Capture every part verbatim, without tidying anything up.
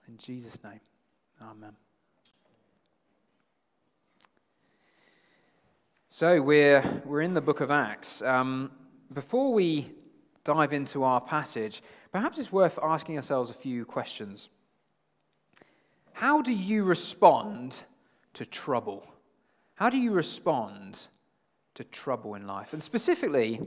In Jesus' name, amen. So we're we're in the book of Acts. Um, before we dive into our passage, perhaps it's worth asking ourselves a few questions. How do you respond to trouble? How do you respond to trouble in life? And specifically,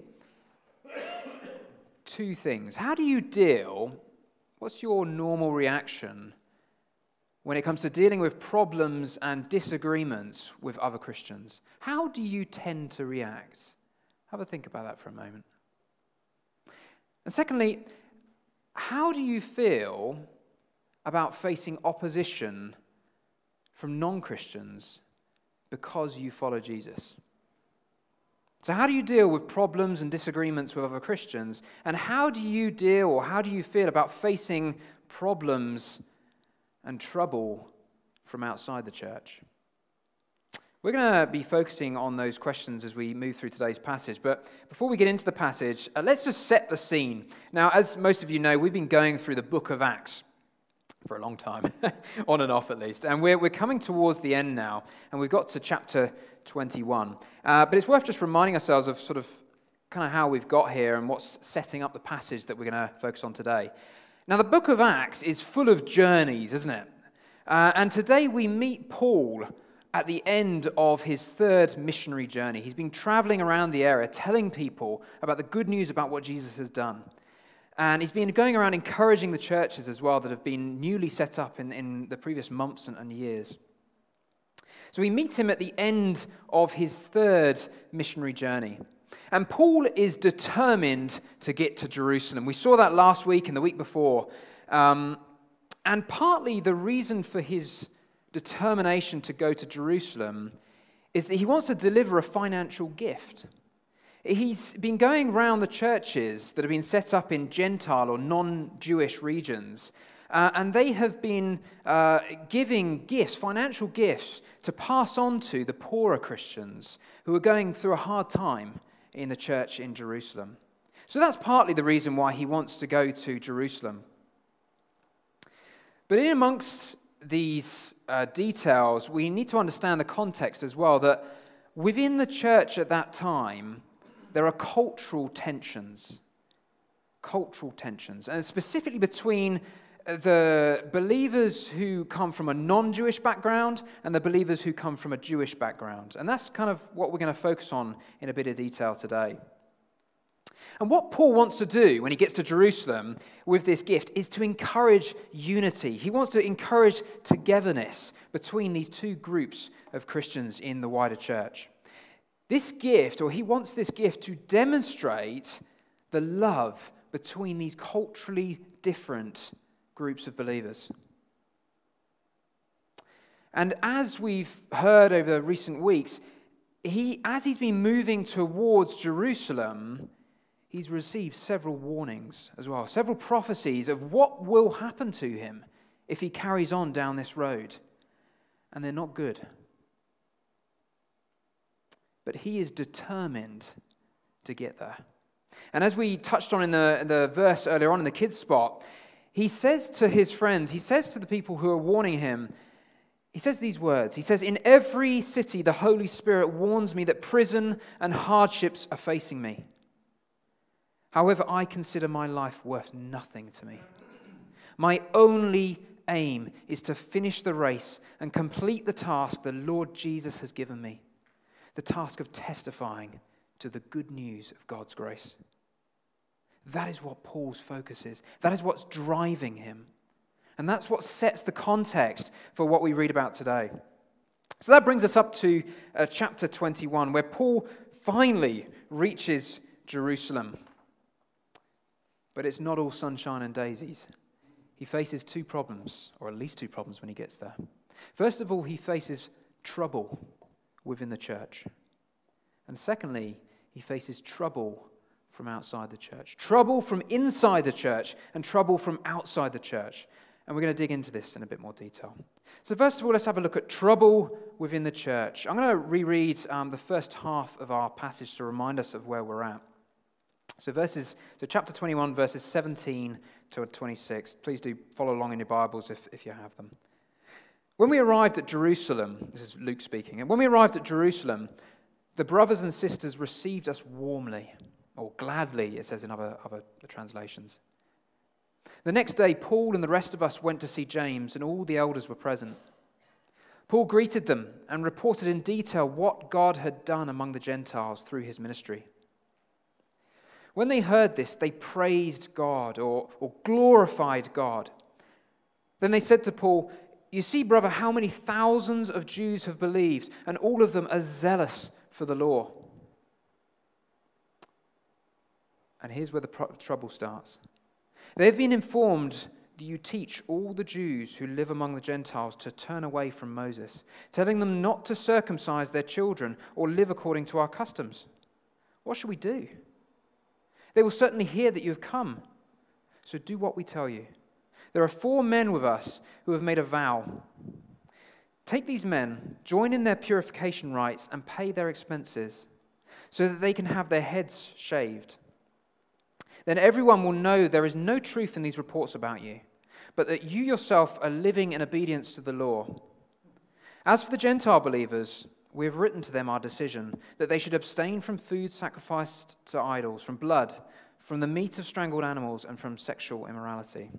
two things. How do you deal, what's your normal reaction when it comes to dealing with problems and disagreements with other Christians? How do you tend to react? Have a think about that for a moment. And secondly, how do you feel about facing opposition from non-Christians because you follow Jesus? So how do you deal with problems and disagreements with other Christians? And how do you deal, or how do you feel about facing problems and trouble from outside the church? We're going to be focusing on those questions as we move through today's passage. But before we get into the passage, uh, let's just set the scene. Now, as most of you know, we've been going through the book of Acts for a long time, on and off at least. And we're, we're coming towards the end now, and we've got to chapter twenty-one. Uh, but it's worth just reminding ourselves of sort of kind of how we've got here and what's setting up the passage that we're going to focus on today. Now, the book of Acts is full of journeys, isn't it? Uh, and today we meet Paul at the end of his third missionary journey. He's been traveling around the area, telling people about the good news about what Jesus has done. And he's been going around encouraging the churches as well that have been newly set up in, in the previous months and, and years. So we meet him at the end of his third missionary journey. And Paul is determined to get to Jerusalem. We saw that last week and the week before. Um, and partly the reason for his determination to go to Jerusalem is that he wants to deliver a financial gift. He's been going around the churches that have been set up in Gentile or non-Jewish regions, uh, and they have been uh, giving gifts, financial gifts, to pass on to the poorer Christians who are going through a hard time in the church in Jerusalem. So that's partly the reason why he wants to go to Jerusalem. But in amongst these uh, details, we need to understand the context as well, that within the church at that time, there are cultural tensions. Cultural tensions, and specifically between the believers who come from a non-Jewish background and the believers who come from a Jewish background. And that's kind of what we're going to focus on in a bit of detail today. And what Paul wants to do when he gets to Jerusalem with this gift is to encourage unity. He wants to encourage togetherness between these two groups of Christians in the wider church. This gift, or he wants this gift to demonstrate the love between these culturally different groups of believers. And as we've heard over recent weeks, he, as he's been moving towards Jerusalem, he's received several warnings as well, several prophecies of what will happen to him if he carries on down this road. And they're not good. But he is determined to get there. And as we touched on in the, the verse earlier on in the kids' spot, he says to his friends, he says to the people who are warning him, he says these words. He says, "In every city the Holy Spirit warns me that prison and hardships are facing me. However, I consider my life worth nothing to me. My only aim is to finish the race and complete the task the Lord Jesus has given me, the task of testifying to the good news of God's grace." That is what Paul's focus is. That is what's driving him. And that's what sets the context for what we read about today. So that brings us up to uh, chapter twenty-one, where Paul finally reaches Jerusalem. But it's not all sunshine and daisies. He faces two problems, or at least two problems when he gets there. First of all, he faces trouble within the church. And secondly, he faces trouble from outside the church. Trouble from inside the church and trouble from outside the church. And we're going to dig into this in a bit more detail. So first of all, let's have a look at trouble within the church. I'm going to reread um, the first half of our passage to remind us of where we're at. So verses, so chapter twenty-one, verses seventeen to twenty-six. Please do follow along in your Bibles if, if you have them. When we arrived at Jerusalem, this is Luke speaking, and when we arrived at Jerusalem, the brothers and sisters received us warmly, or gladly, it says in other, other translations. The next day, Paul and the rest of us went to see James, and all the elders were present. Paul greeted them and reported in detail what God had done among the Gentiles through his ministry. When they heard this, they praised God or, or glorified God. Then they said to Paul, "You see, brother, how many thousands of Jews have believed, and all of them are zealous for the law." And here's where the pro- trouble starts. They've been informed that you teach all the Jews who live among the Gentiles to turn away from Moses, telling them not to circumcise their children or live according to our customs. What should we do? They will certainly hear that you have come, so do what we tell you. There are four men with us who have made a vow. Take these men, join in their purification rites, and pay their expenses, so that they can have their heads shaved. Then everyone will know there is no truth in these reports about you, but that you yourself are living in obedience to the law. As for the Gentile believers, we have written to them our decision, that they should abstain from food sacrificed to idols, from blood, from the meat of strangled animals, and from sexual immorality.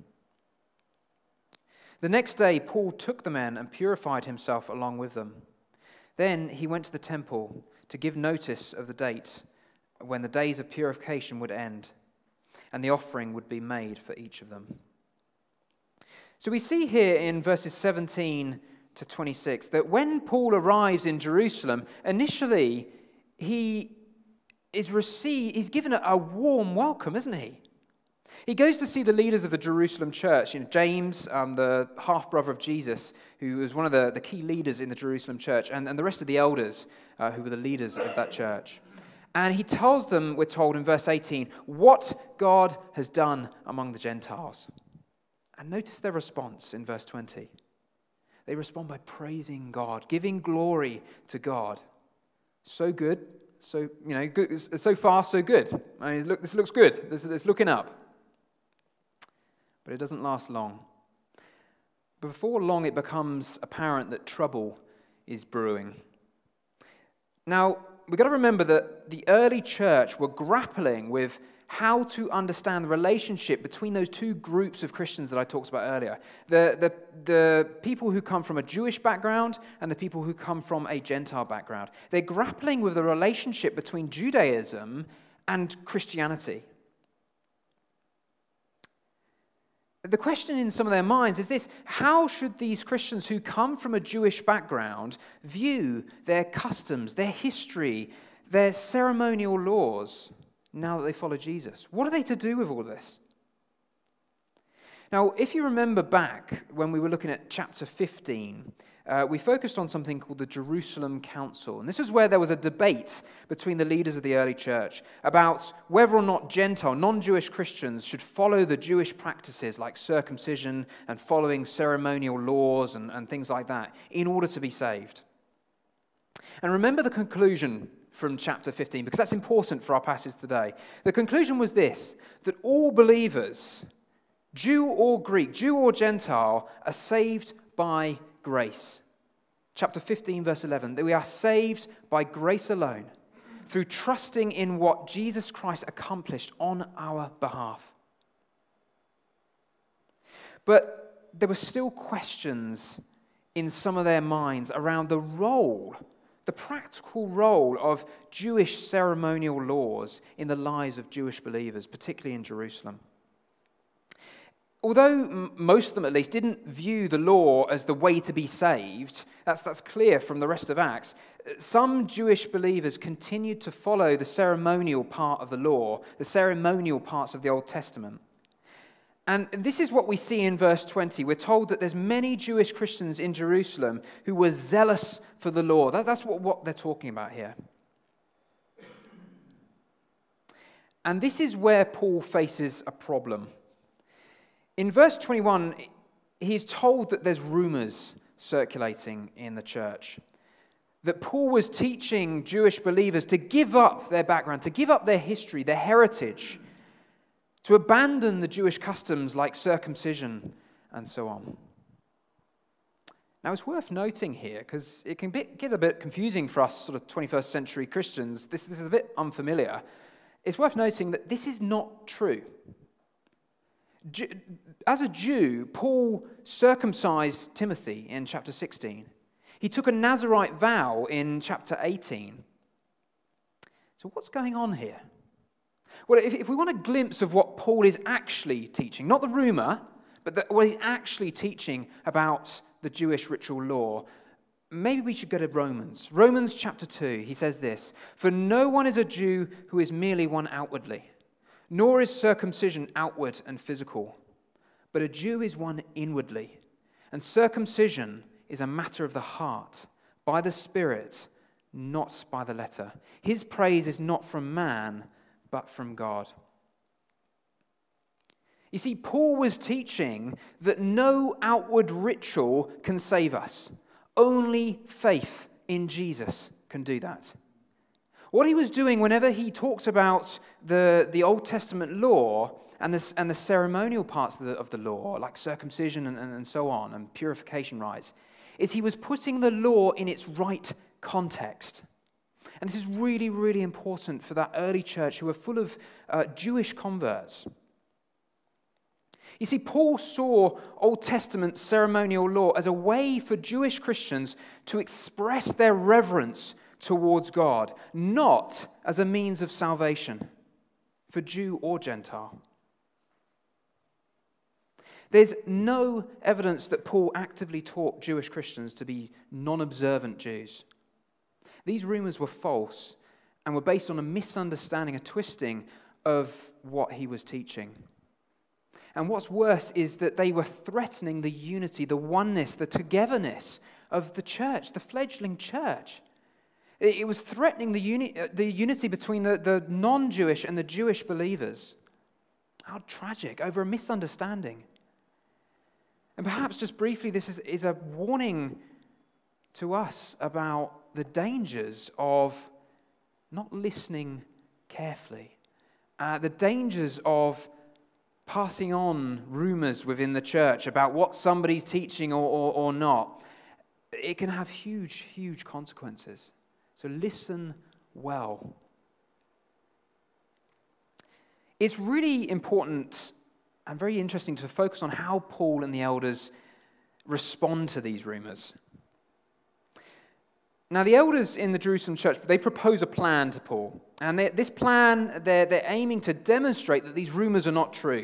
The next day, Paul took the men and purified himself along with them. Then he went to the temple to give notice of the date when the days of purification would end, and the offering would be made for each of them. So we see here in verses seventeen to twenty-six that when Paul arrives in Jerusalem, initially he is received, he's given a, a warm welcome, isn't he? He goes to see the leaders of the Jerusalem church, you know, James, um, the half-brother of Jesus, who was one of the, the key leaders in the Jerusalem church, and, and the rest of the elders uh, who were the leaders of that church. And he tells them, we're told in verse eighteen, what God has done among the Gentiles. And notice their response in verse twenty. They respond by praising God, giving glory to God. So good, so you know, good, so far so good. I mean, look, this looks good. This is looking up. But it doesn't last long. Before long, it becomes apparent that trouble is brewing. Now, we've got to remember that the early church were grappling with how to understand the relationship between those two groups of Christians that I talked about earlier. The, the, the people who come from a Jewish background and the people who come from a Gentile background. They're grappling with the relationship between Judaism and Christianity. The question in some of their minds is this: how should these Christians who come from a Jewish background view their customs, their history, their ceremonial laws now that they follow Jesus? What are they to do with all this? Now, if you remember back when we were looking at chapter fifteen, uh, we focused on something called the Jerusalem Council. And this was where there was a debate between the leaders of the early church about whether or not Gentile, non-Jewish Christians should follow the Jewish practices like circumcision and following ceremonial laws and, and things like that in order to be saved. And remember the conclusion from chapter fifteen, because that's important for our passage today. The conclusion was this: that all believers, Jew or Greek, Jew or Gentile, are saved by grace. Chapter fifteen, verse eleven, that we are saved by grace alone, through trusting in what Jesus Christ accomplished on our behalf. But there were still questions in some of their minds around the role, the practical role of Jewish ceremonial laws in the lives of Jewish believers, particularly in Jerusalem. Although m- most of them, at least, didn't view the law as the way to be saved, that's, that's clear from the rest of Acts, some Jewish believers continued to follow the ceremonial part of the law, the ceremonial parts of the Old Testament. And this is what we see in verse twenty. We're told that there's many Jewish Christians in Jerusalem who were zealous for the law. That, that's what, what they're talking about here. And this is where Paul faces a problem. In verse twenty-one, he's told that there's rumors circulating in the church. that Paul was teaching Jewish believers to give up their background, to give up their history, their heritage, to abandon the Jewish customs like circumcision and so on. Now, it's worth noting here, because it can be, get a bit confusing for us sort of twenty-first century Christians. This, this is a bit unfamiliar. It's worth noting that this is not true. As a Jew, Paul circumcised Timothy in chapter sixteen. He took a Nazirite vow in chapter eighteen. So what's going on here? Well, if, if we want a glimpse of what Paul is actually teaching, not the rumor, but the, what he's actually teaching about the Jewish ritual law, maybe we should go to Romans. Romans chapter two, he says this, "For no one is a Jew who is merely one outwardly, nor is circumcision outward and physical, but a Jew is one inwardly, and circumcision is a matter of the heart, by the Spirit, not by the letter. His praise is not from man, but from God." You see, Paul was teaching that no outward ritual can save us. Only faith in Jesus can do that. What he was doing whenever he talks about the, the Old Testament law and the, and the ceremonial parts of the, of the law, like circumcision and, and, and so on, and purification rites, is he was putting the law in its right context. And this is really, really important for that early church who were full of uh, Jewish converts. You see, Paul saw Old Testament ceremonial law as a way for Jewish Christians to express their reverence towards God, not as a means of salvation for Jew or Gentile. There's no evidence that Paul actively taught Jewish Christians to be non-observant Jews. These rumors were false and were based on a misunderstanding, a twisting of what he was teaching. And what's worse is that they were threatening the unity, the oneness, the togetherness of the church, the fledgling church. It was threatening the, uni- the unity between the, the non-Jewish and the Jewish believers. How tragic, over a misunderstanding. And perhaps just briefly, this is, is a warning to us about the dangers of not listening carefully, uh, the dangers of passing on rumors within the church about what somebody's teaching or, or, or not. It can have huge, huge consequences. So listen well. It's really important and very interesting to focus on how Paul and the elders respond to these rumors. Now, the elders in the Jerusalem church, they propose a plan to Paul. And they, this plan, they're, they're aiming to demonstrate that these rumors are not true.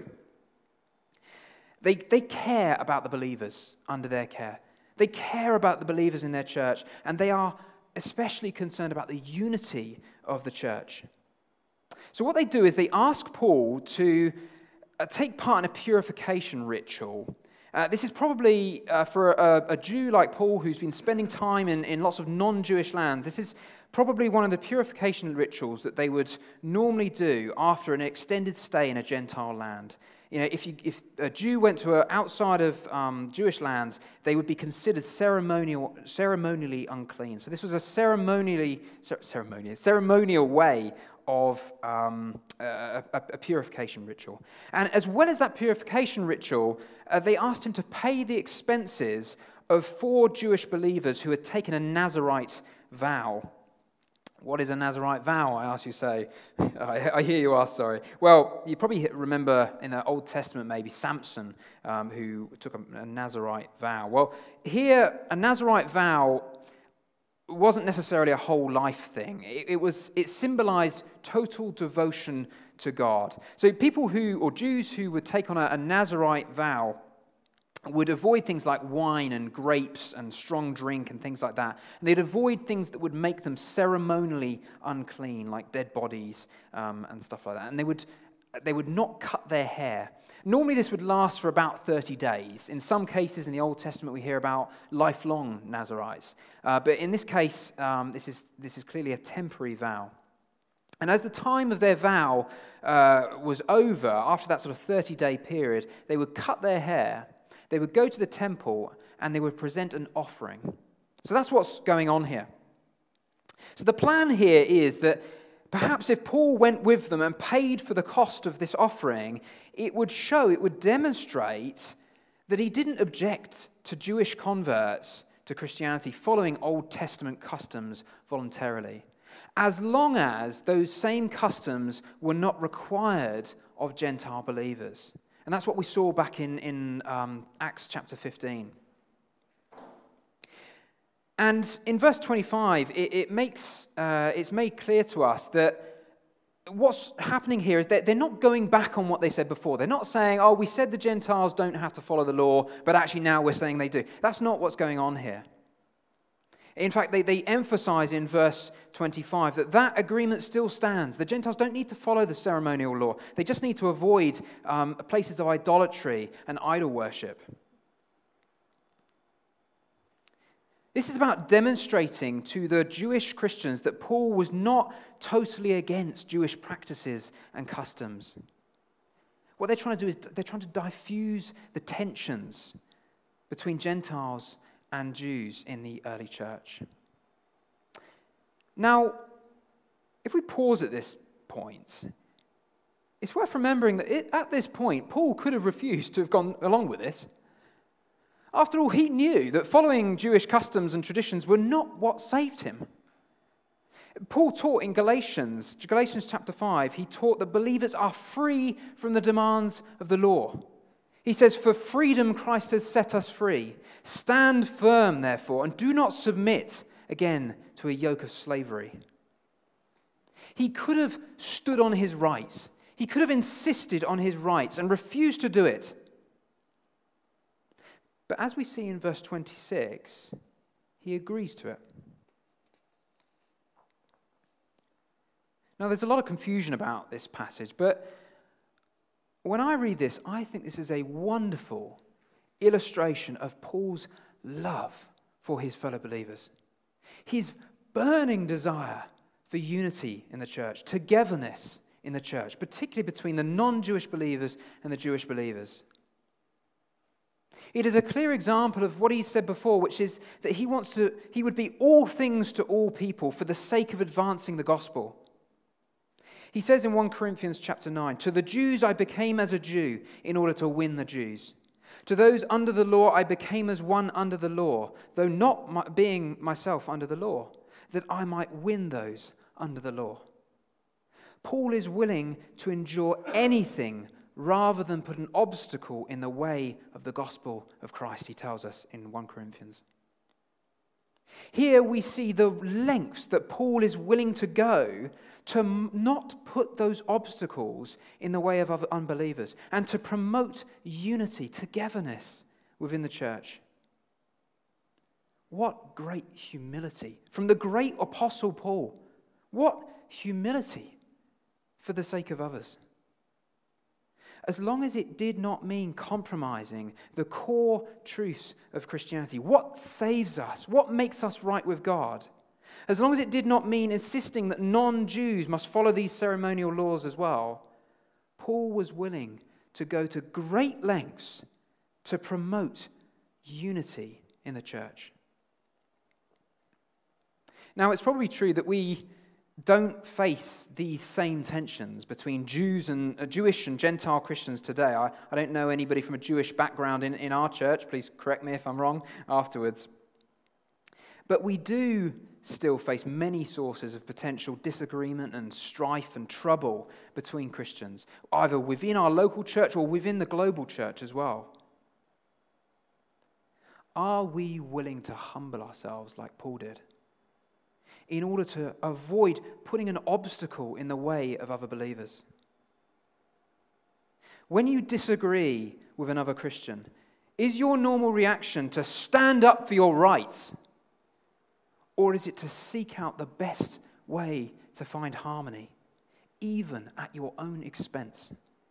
They, they care about the believers under their care. They care about the believers in their church. And they are especially concerned about the unity of the church. So what they do is they ask Paul to uh, take part in a purification ritual. Uh, this is probably uh, for a, a Jew like Paul who's been spending time in, in lots of non-Jewish lands. This is probably one of the purification rituals that they would normally do after an extended stay in a Gentile land. You know, if, you, if a Jew went to a, outside of um, Jewish lands, they would be considered ceremonial, ceremonially unclean. So this was a ceremonially, ceremonial, ceremonial way of um, a, a, a purification ritual. And as well as that purification ritual, uh, they asked him to pay the expenses of four Jewish believers who had taken a Nazirite vow. What is a Nazirite vow, I ask you say? I, I hear you ask, sorry. Well, you probably remember in the Old Testament maybe Samson, um, who took a, a Nazirite vow. Well, here, a Nazirite vow wasn't necessarily a whole life thing. It, it was it symbolized total devotion to God. So people who, or Jews who would take on a, a Nazirite vow would avoid things like wine and grapes and strong drink and things like that. And they'd avoid things that would make them ceremonially unclean, like dead bodies um, and stuff like that. And they would they would not cut their hair. Normally this would last for about thirty days. In some cases in the Old Testament we hear about lifelong Nazirites. Uh, but in this case, um, this is this is clearly a temporary vow. And as the time of their vow uh, was over, after that sort of thirty-day period, they would cut their hair, they would go to the temple, and they would present an offering. So that's what's going on here. So the plan here is that perhaps if Paul went with them and paid for the cost of this offering, it would show, it would demonstrate that he didn't object to Jewish converts to Christianity following Old Testament customs voluntarily, as long as those same customs were not required of Gentile believers. And that's what we saw back in, in um, Acts chapter fifteen. And in verse twenty-five, it, it makes uh, it's made clear to us that what's happening here is that they're not going back on what they said before. They're not saying, oh, we said the Gentiles don't have to follow the law, but actually now we're saying they do. That's not what's going on here. In fact, they, they emphasize in verse twenty-five that that agreement still stands. The Gentiles don't need to follow the ceremonial law. They just need to avoid um, places of idolatry and idol worship. This is about demonstrating to the Jewish Christians that Paul was not totally against Jewish practices and customs. What they're trying to do is they're trying to diffuse the tensions between Gentiles and Jews in the early church. Now, if we pause at this point, it's worth remembering that it, at this point, Paul could have refused to have gone along with this. After all, he knew that following Jewish customs and traditions were not what saved him. Paul taught in Galatians, Galatians chapter five, he taught that believers are free from the demands of the law. He says, "For freedom Christ has set us free. Stand firm, therefore, and do not submit again to a yoke of slavery." He could have stood on his rights. He could have insisted on his rights and refused to do it. But as we see in verse twenty-six, he agrees to it. Now, there's a lot of confusion about this passage, but when I read this, I think this is a wonderful illustration of Paul's love for his fellow believers. His burning desire for unity in the church, togetherness in the church, particularly between the non-Jewish believers and the Jewish believers. It is a clear example of what he said before, which is that he wants to, he would be all things to all people for the sake of advancing the gospel. He says in First Corinthians chapter nine, "To the Jews I became as a Jew in order to win the Jews. To those under the law I became as one under the law, though not my, being myself under the law, that I might win those under the law." Paul is willing to endure anything rather than put an obstacle in the way of the gospel of Christ, he tells us in First Corinthians. Here we see the lengths that Paul is willing to go to not put those obstacles in the way of other unbelievers and to promote unity, togetherness within the church. What great humility from the great apostle Paul. What humility for the sake of others. As long as it did not mean compromising the core truths of Christianity, what saves us, what makes us right with God, as long as it did not mean insisting that non-Jews must follow these ceremonial laws as well, Paul was willing to go to great lengths to promote unity in the church. Now, it's probably true that we don't face these same tensions between Jews and uh, Jewish and Gentile Christians today. I, I don't know anybody from a Jewish background in, in our church. Please correct me if I'm wrong afterwards. But we do still face many sources of potential disagreement and strife and trouble between Christians, either within our local church or within the global church as well. Are we willing to humble ourselves like Paul did, in order to avoid putting an obstacle in the way of other believers? When you disagree with another Christian, is your normal reaction to stand up for your rights? Or is it to seek out the best way to find harmony, even at your own expense?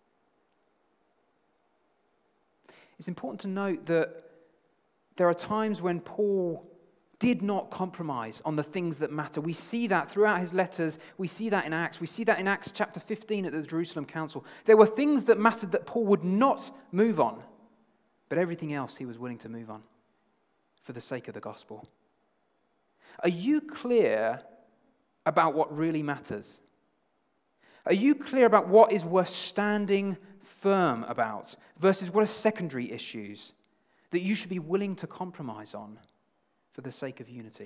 It's important to note that there are times when Paul did not compromise on the things that matter. We see that throughout his letters. We see that in Acts. We see that in Acts chapter fifteen at the Jerusalem Council. There were things that mattered that Paul would not move on, but everything else he was willing to move on for the sake of the gospel. Are you clear about what really matters? Are you clear about what is worth standing firm about versus what are secondary issues that you should be willing to compromise on for the sake of unity?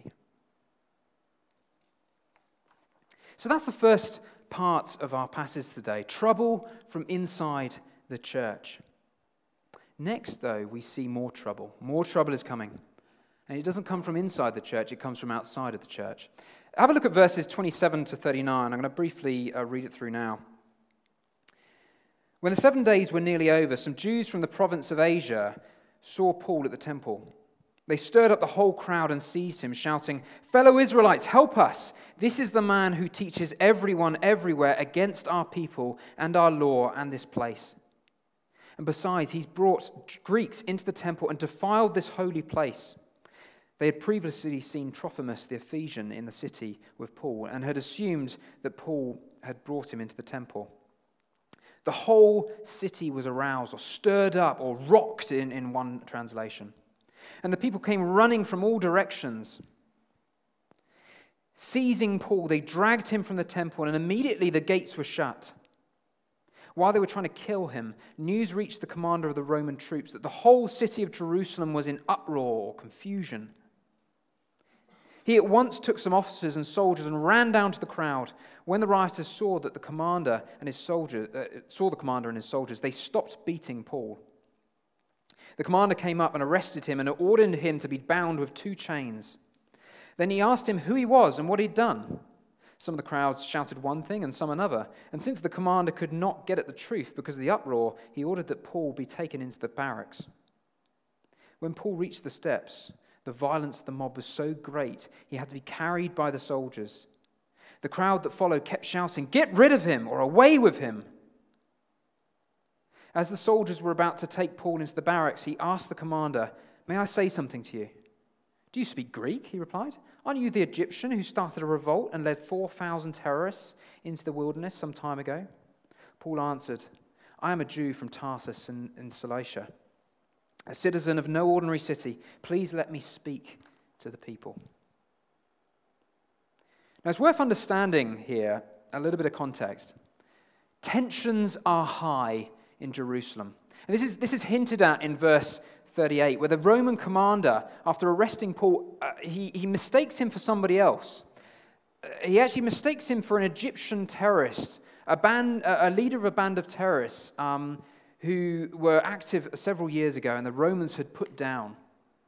So that's the first part of our passage today, trouble from inside the church. Next, though, we see more trouble. More trouble is coming. And it doesn't come from inside the church, it comes from outside of the church. Have a look at verses twenty-seven to thirty-nine. I'm going to briefly uh, read it through now. When the seven days were nearly over, some Jews from the province of Asia saw Paul at the temple. They stirred up the whole crowd and seized him, shouting, "Fellow Israelites, help us! This is the man who teaches everyone everywhere against our people and our law and this place. And besides, he's brought Greeks into the temple and defiled this holy place." They had previously seen Trophimus the Ephesian in the city with Paul and had assumed that Paul had brought him into the temple. The whole city was aroused or stirred up or rocked in, in one translation. And the people came running from all directions. Seizing Paul, they dragged him from the temple, and immediately the gates were shut. While they were trying to kill him, news reached the commander of the Roman troops that the whole city of Jerusalem was in uproar or confusion. He at once took some officers and soldiers and ran down to the crowd. When the rioters saw that the commander and his soldiers uh, saw the commander and his soldiers, they stopped beating Paul. The commander came up and arrested him and ordered him to be bound with two chains. Then he asked him who he was and what he'd done. Some of the crowds shouted one thing and some another. And since the commander could not get at the truth because of the uproar, he ordered that Paul be taken into the barracks. When Paul reached the steps, the violence of the mob was so great, he had to be carried by the soldiers. The crowd that followed kept shouting, "Get rid of him," or "Away with him." As the soldiers were about to take Paul into the barracks, he asked the commander, "May I say something to you?" "Do you speak Greek?" he replied. "Aren't you the Egyptian who started a revolt and led four thousand terrorists into the wilderness some time ago?" Paul answered, "I am a Jew from Tarsus in, in Cilicia, a citizen of no ordinary city. Please let me speak to the people." Now, it's worth understanding here a little bit of context. Tensions are high in Jerusalem. And this is, this is hinted at in verse thirty-eight, where the Roman commander, after arresting Paul, uh, he, he mistakes him for somebody else. Uh, he actually mistakes him for an Egyptian terrorist, a, band, a leader of a band of terrorists um, who were active several years ago and the Romans had put down.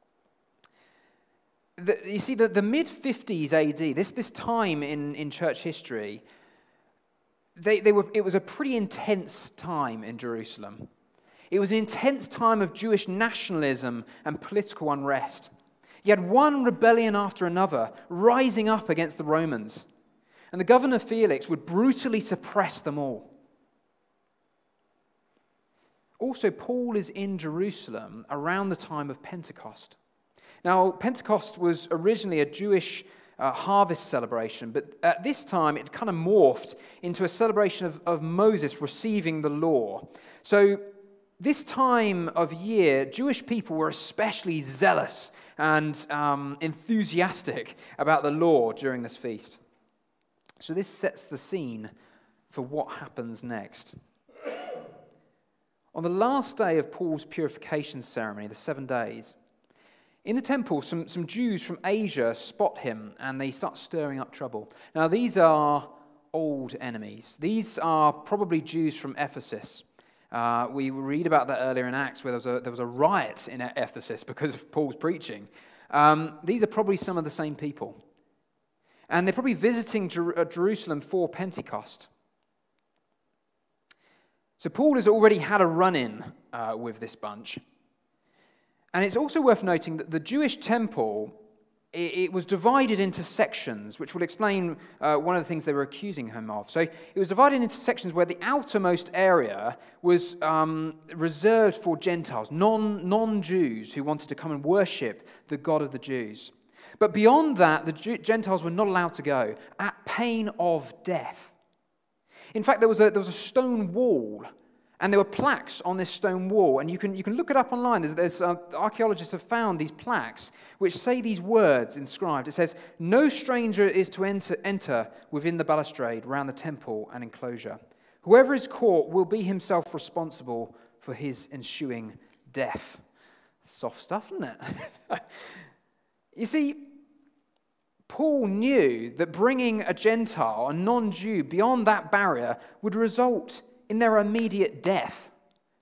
The, you see, the, the mid-fifties A D, this, this time in, in church history, they, they were, it was a pretty intense time in Jerusalem. It was an intense time of Jewish nationalism and political unrest. You had one rebellion after another rising up against the Romans, and the governor Felix would brutally suppress them all. Also, Paul is in Jerusalem around the time of Pentecost. Now, Pentecost was originally a Jewish uh, harvest celebration, but at this time it kind of morphed into a celebration of, of Moses receiving the law. So this time of year, Jewish people were especially zealous and um, enthusiastic about the law during this feast. So this sets the scene for what happens next. On the last day of Paul's purification ceremony, the seven days, in the temple, some, some Jews from Asia spot him and they start stirring up trouble. Now, these are old enemies. These are probably Jews from Ephesus. Uh, we read about that earlier in Acts where there was a, there was a riot in Ephesus because of Paul's preaching. Um, these are probably some of the same people. And they're probably visiting Jer- Jerusalem for Pentecost. So Paul has already had a run-in uh, with this bunch. And it's also worth noting that the Jewish temple, it, it was divided into sections, which will explain uh, one of the things they were accusing him of. So it was divided into sections where the outermost area was um, reserved for Gentiles, non, non-Jews who wanted to come and worship the God of the Jews. But beyond that, the Jew- Gentiles were not allowed to go, at pain of death. In fact, there was a, there was a stone wall And there were plaques on this stone wall, and you can, you can look it up online. There's, there's uh, archaeologists have found these plaques which say these words inscribed. It says, "No stranger is to enter, enter within the balustrade round the temple and enclosure. Whoever is caught will be himself responsible for his ensuing death." Soft stuff, isn't it? You see, Paul knew that bringing a Gentile, a non-Jew, beyond that barrier would result in their immediate death.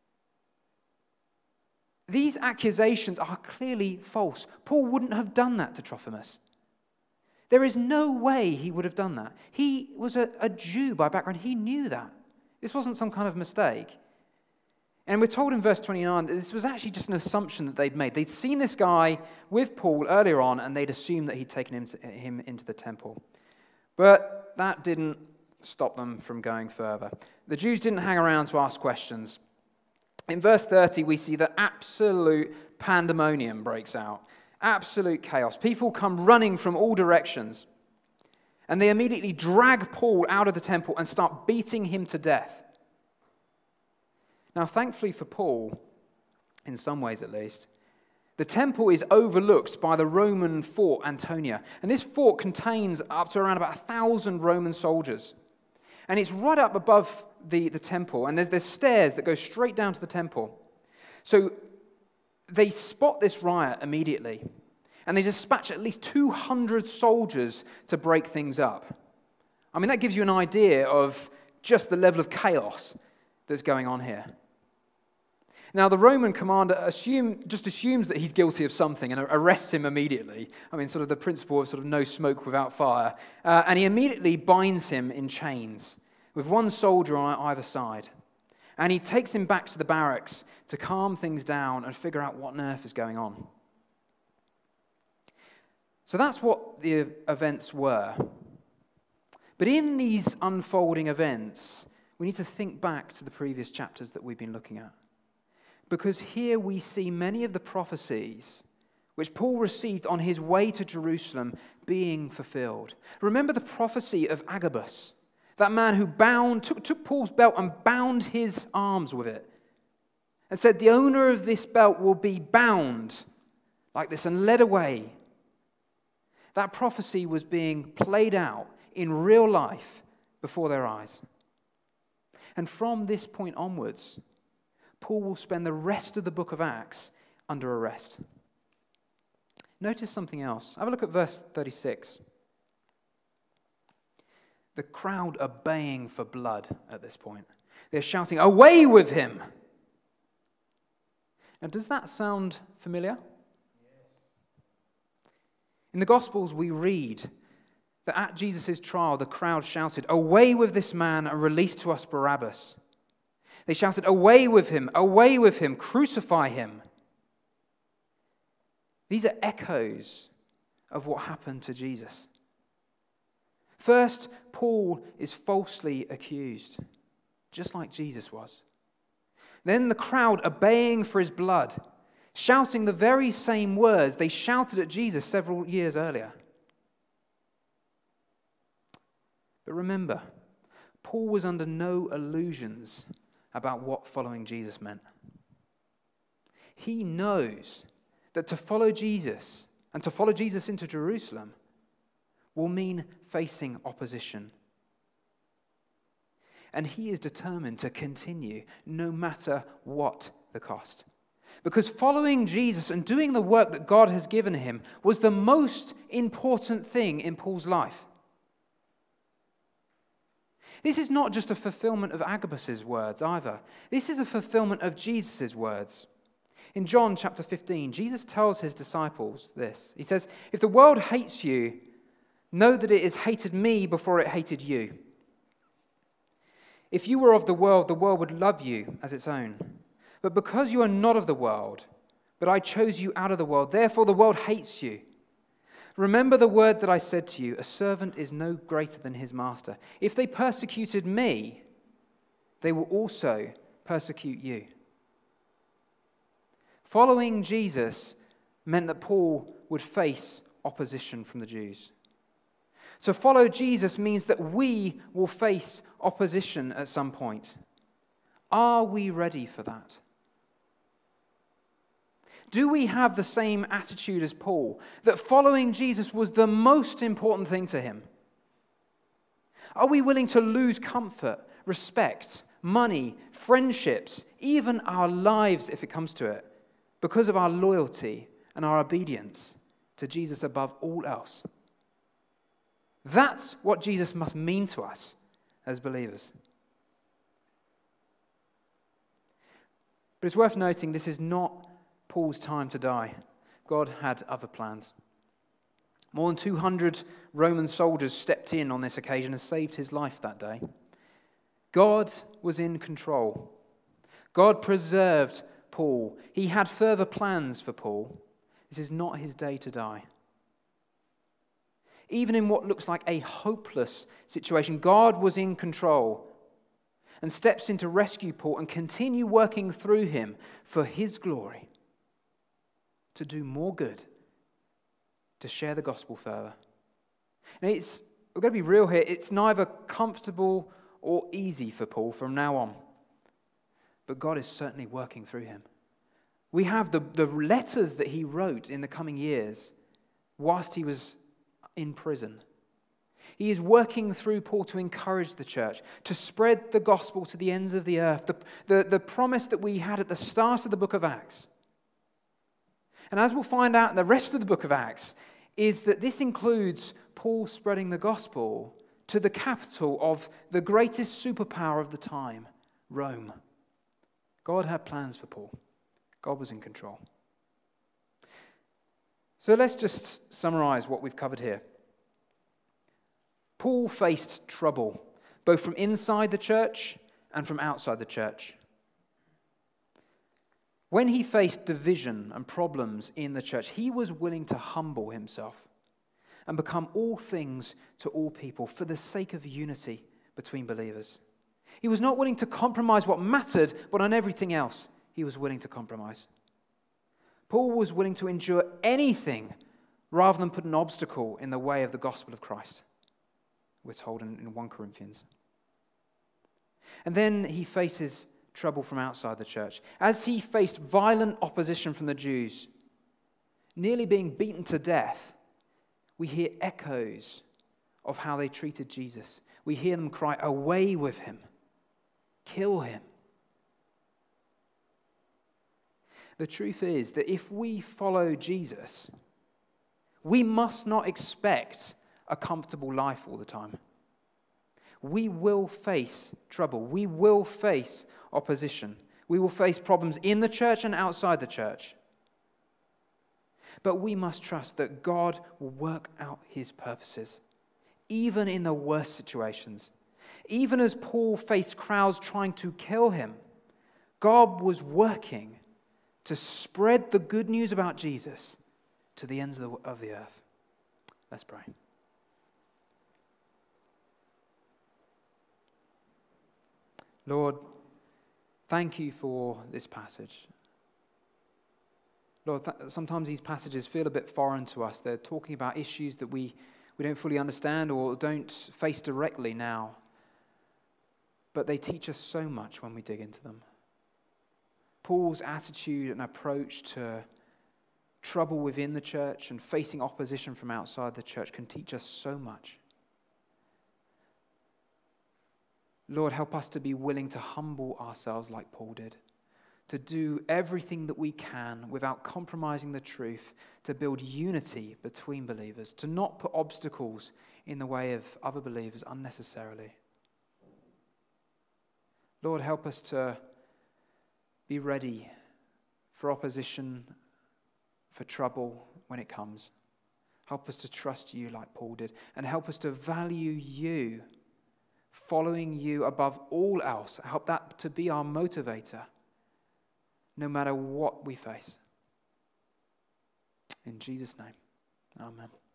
These accusations are clearly false. Paul wouldn't have done that to Trophimus. There is no way he would have done that. He was a, a Jew by background. He knew that. This wasn't some kind of mistake. And we're told in verse twenty-nine that this was actually just an assumption that they'd made. They'd seen this guy with Paul earlier on, and they'd assumed that he'd taken him, to, him into the temple. But that didn't stop them from going further. The Jews didn't hang around to ask questions. In verse thirty, we see that absolute pandemonium breaks out. Absolute chaos. People come running from all directions. And they immediately drag Paul out of the temple and start beating him to death. Now, thankfully for Paul, in some ways at least, the temple is overlooked by the Roman fort Antonia. And this fort contains up to around about a thousand Roman soldiers. And it's right up above the, the temple. And there's, there's stairs that go straight down to the temple. So they spot this riot immediately. And they dispatch at least two hundred soldiers to break things up. I mean, that gives you an idea of just the level of chaos that's going on here. Now, the Roman commander assume, just assumes that he's guilty of something and arrests him immediately. I mean, sort of the principle of sort of no smoke without fire. Uh, and he immediately binds him in chains with one soldier on either side. And he takes him back to the barracks to calm things down and figure out what on earth is going on. So that's what the events were. But in these unfolding events, we need to think back to the previous chapters that we've been looking at. Because here we see many of the prophecies which Paul received on his way to Jerusalem being fulfilled. Remember the prophecy of Agabus, that man who bound, took, took Paul's belt and bound his arms with it, and said, "The owner of this belt will be bound like this and led away." That prophecy was being played out in real life before their eyes. And from this point onwards, Paul will spend the rest of the book of Acts under arrest. Notice something else. Have a look at verse thirty-six. The crowd are baying for blood at this point. They're shouting, "Away with him!" Now, does that sound familiar? In the Gospels, we read that at Jesus' trial, the crowd shouted, "Away with this man and release to us Barabbas." They shouted, "Away with him, away with him, crucify him." These are echoes of what happened to Jesus. First, Paul is falsely accused, just like Jesus was. Then the crowd are baying for his blood, shouting the very same words they shouted at Jesus several years earlier. But remember, Paul was under no illusions about what following Jesus meant. He knows that to follow Jesus and to follow Jesus into Jerusalem will mean facing opposition. And he is determined to continue no matter what the cost. Because following Jesus and doing the work that God has given him was the most important thing in Paul's life. This is not just a fulfillment of Agabus' words either. This is a fulfillment of Jesus' words. In John chapter fifteen, Jesus tells his disciples this. He says, "If the world hates you, know that it has hated me before it hated you. If you were of the world, the world would love you as its own. But because you are not of the world, but I chose you out of the world, therefore the world hates you. Remember the word that I said to you, a servant is no greater than his master. If they persecuted me, they will also persecute you." Following Jesus meant that Paul would face opposition from the Jews. So follow Jesus means that we will face opposition at some point. Are we ready for that? Do we have the same attitude as Paul, that following Jesus was the most important thing to him? Are we willing to lose comfort, respect, money, friendships, even our lives if it comes to it, because of our loyalty and our obedience to Jesus above all else? That's what Jesus must mean to us as believers. But it's worth noting this is not Paul's time to die. God had other plans. More than two hundred Roman soldiers stepped in on this occasion and saved his life that day. God was in control. God preserved Paul. He had further plans for Paul. This is not his day to die. Even in what looks like a hopeless situation, God was in control and steps in to rescue Paul and continue working through him for his glory, to do more good, to share the gospel further. And it's, we're going to be real here, it's neither comfortable or easy for Paul from now on. But God is certainly working through him. We have the, the letters that he wrote in the coming years whilst he was in prison. He is working through Paul to encourage the church, to spread the gospel to the ends of the earth, the, the, the promise that we had at the start of the book of Acts. And as we'll find out in the rest of the book of Acts, is that this includes Paul spreading the gospel to the capital of the greatest superpower of the time, Rome. God had plans for Paul. God was in control. So let's just summarize what we've covered here. Paul faced trouble, both from inside the church and from outside the church. When he faced division and problems in the church, he was willing to humble himself and become all things to all people for the sake of unity between believers. He was not willing to compromise what mattered, but on everything else, he was willing to compromise. Paul was willing to endure anything rather than put an obstacle in the way of the gospel of Christ, we're told in, in First Corinthians. And then he faces trouble from outside the church. As he faced violent opposition from the Jews, nearly being beaten to death, we hear echoes of how they treated Jesus. We hear them cry, "Away with him! Kill him!" The truth is that if we follow Jesus, we must not expect a comfortable life all the time. We will face trouble. We will face opposition. We will face problems in the church and outside the church. But we must trust that God will work out his purposes, even in the worst situations. Even as Paul faced crowds trying to kill him, God was working to spread the good news about Jesus to the ends of the, of the earth. Let's pray. Lord, thank you for this passage. Lord, th- sometimes these passages feel a bit foreign to us. They're talking about issues that we, we don't fully understand or don't face directly now. But they teach us so much when we dig into them. Paul's attitude and approach to trouble within the church and facing opposition from outside the church can teach us so much. Lord, help us to be willing to humble ourselves like Paul did, to do everything that we can without compromising the truth, to build unity between believers, to not put obstacles in the way of other believers unnecessarily. Lord, help us to be ready for opposition, for trouble when it comes. Help us to trust you like Paul did, and help us to value you, following you above all else. Help that to be our motivator, no matter what we face. In Jesus' name, amen.